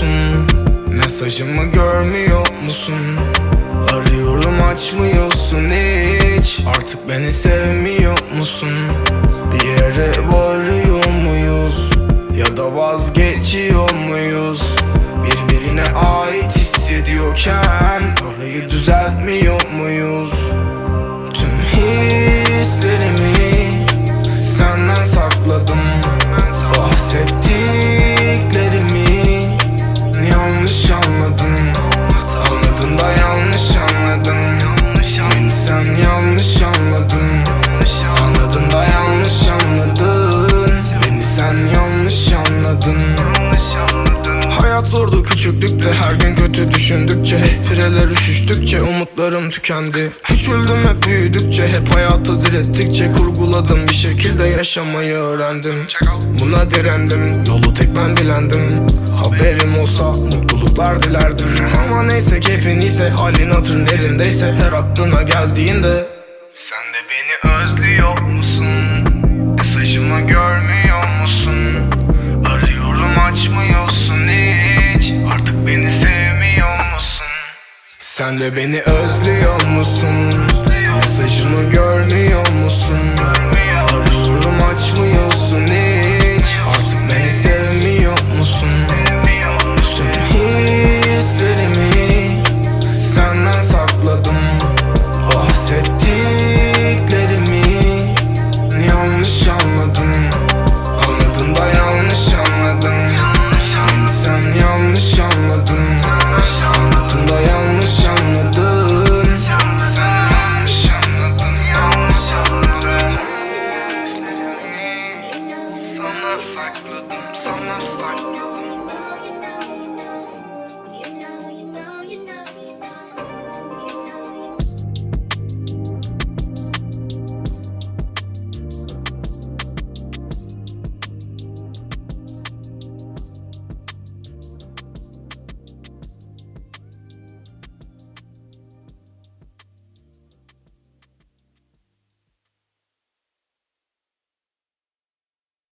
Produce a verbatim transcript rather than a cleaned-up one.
musun? Mesajımı görmüyor musun? Arıyorum açmıyorsun hiç. Artık beni sevmiyor musun? Bir yere varıyor muyuz? Ya da vazgeçiyor muyuz? Birbirine ait hissediyorken arayı düzeltmiyor muyuz? Tüm hislerimi senden sakladım. Bahsettiklerimi yanlış anladın. Anladın da yanlış anladın. Beni sen yanlış anladın. Anladın da yanlış anladın. Beni sen yanlış anladın. Hayat zordu küçüklükte, her gün kötü düşündükçe, hep pireler üşüştükçe umutlarım tükendi. Küçüldüm hep büyüdükçe, hep hayatı direttikçe kurguladım, bir şekilde yaşamayı öğrendim. Buna direndim, yolu tek ben dilendim. Haberim olsa mutluluklar dilerdim. Ama neyse keyfin ise, halin hatırın yerindeyse, her aklına geldiğinde sen de beni özlüyor musun? Mesajımı görmüyor musun? Arıyorum açmıyorsun hiç. Artık beni sevmiyor musun? Sen de beni özlüyor musun?